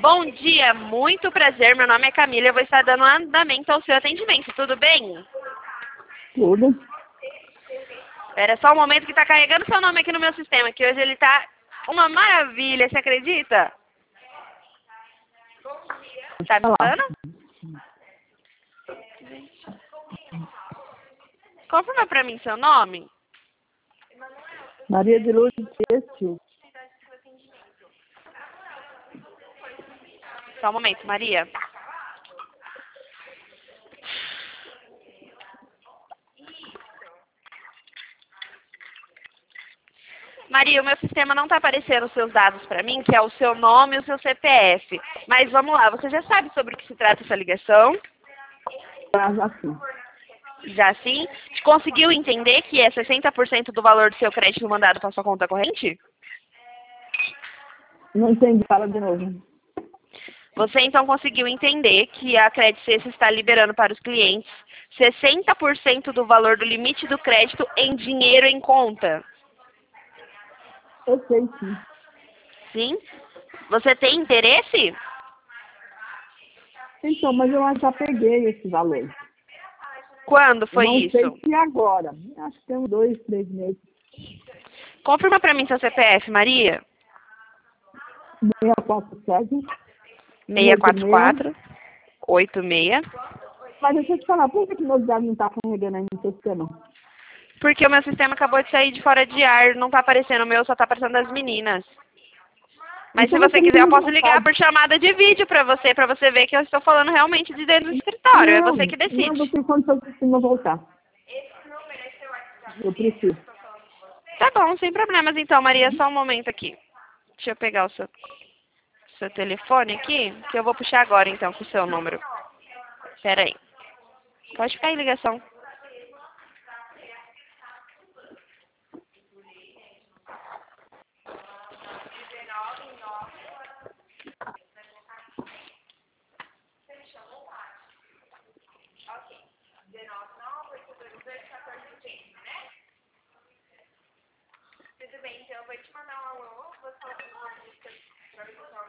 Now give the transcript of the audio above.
Bom dia, muito prazer. Meu nome é Camila. Eu vou estar dando andamento ao seu atendimento. Tudo bem? Tudo. Espera só um momento que está carregando seu nome aqui no meu sistema, que hoje ele está uma maravilha, você acredita? Tá me escutando? Confirma pra mim seu nome. Maria de Luz Têxtil. Só um momento, Maria. Maria, o meu sistema não está aparecendo os seus dados para mim, que é o seu nome e o seu CPF. Mas vamos lá, você já sabe sobre o que se trata essa ligação? Já sim. Já sim? Conseguiu entender que é 60% do valor do seu crédito mandado para sua conta corrente? Não entendi, fala de novo. Você então conseguiu entender que a Credit Suisse está liberando para os clientes 60% do valor do limite do crédito em dinheiro em conta? Eu sei sim. Sim? Você tem interesse? Então, mas eu já peguei esse valor. Quando foi não isso? sei se agora. Acho que tem uns 2, 3 meses. Confirma para mim seu CPF, Maria. 647. 644 86. Mas deixa eu te falar, por que meus dados não estão carregando aí no seu sistema? Porque o meu sistema acabou de sair de fora de ar, não tá aparecendo o meu, só tá aparecendo das meninas. Mas Então se você você me quiser, eu manda posso uma ligar foto. por chamada de vídeo pra você ver que eu estou falando realmente de dentro do escritório. É você que Não, decide. você quando seu sistema voltar. Eu preciso. Tá bom, sem problemas então, Maria. Só um momento aqui. Deixa eu pegar o seu telefone aqui, que eu vou puxar agora então com o seu número. Pera aí. Pode ficar em ligação. Tudo bem, então eu vou te mandar um alô, vou falar